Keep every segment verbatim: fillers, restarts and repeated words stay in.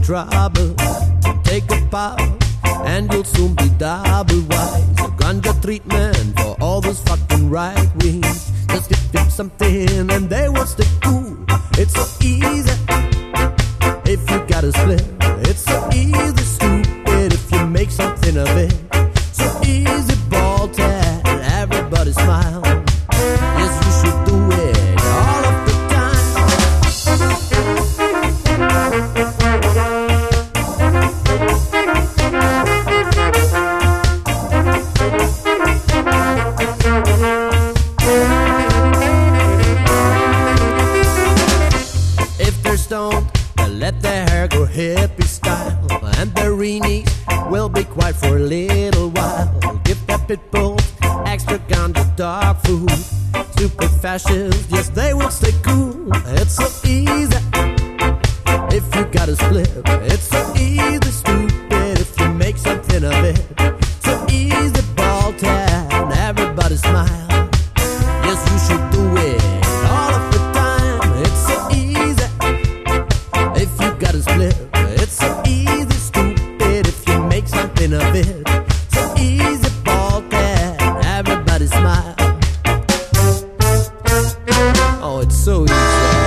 trouble. Take a puff and you'll soon be double wise. A ganja treatment for all those fucking right wings. Just give them something and they will stay cool. It's so easy if you got a split. It's so easy, stupid, if you make something of it. So easy, ball tag, everybody smile. Yes, you should do it all of the time. If they're stoned, they'll let their hair go hippie style, and their reenies will be quiet for a little while. Give that pit bull extra ganja dog food. Stupid fascists, yes, they will stay cool. It's so easy if you got a split. It's so easy, stupid, if you make something of it. So easy, ball tag, everybody smile. Yes, you should do it all of the time. It's so easy if you got a split. It's so easy, stupid, if you make something of it. So easy, ball tag, everybody smile. Oh, it's so easy.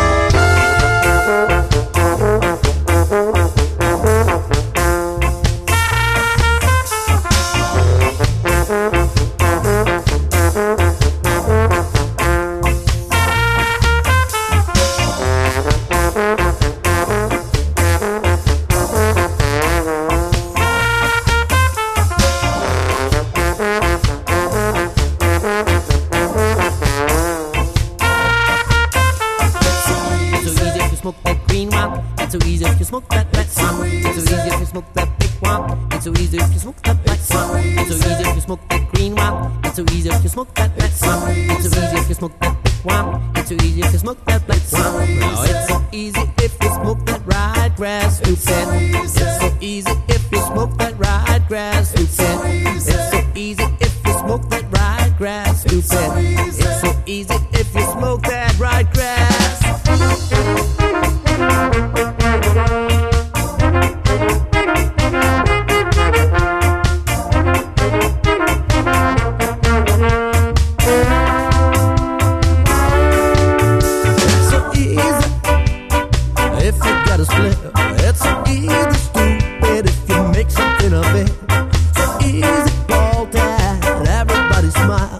Smoke that green one, it's so easy if you smoke that red one. It's so easy if you smoke that big one. It's so easy if you smoke that black one. It's so easy if you smoke that green one. It's so easy if you smoke that red one. It's so easy if you smoke that big one. It's so easy if you smoke that black one. Now it's so easy if you smoke that right grass, stupid. It's so easy if you smoke that right grass, stupid. It's so easy if you smoke that right grass, stupid. It's so easy if you smoke that right grass. If you got a split, it's so easy, stupid, if you make something of it. So easy, ball tag, everybody smile.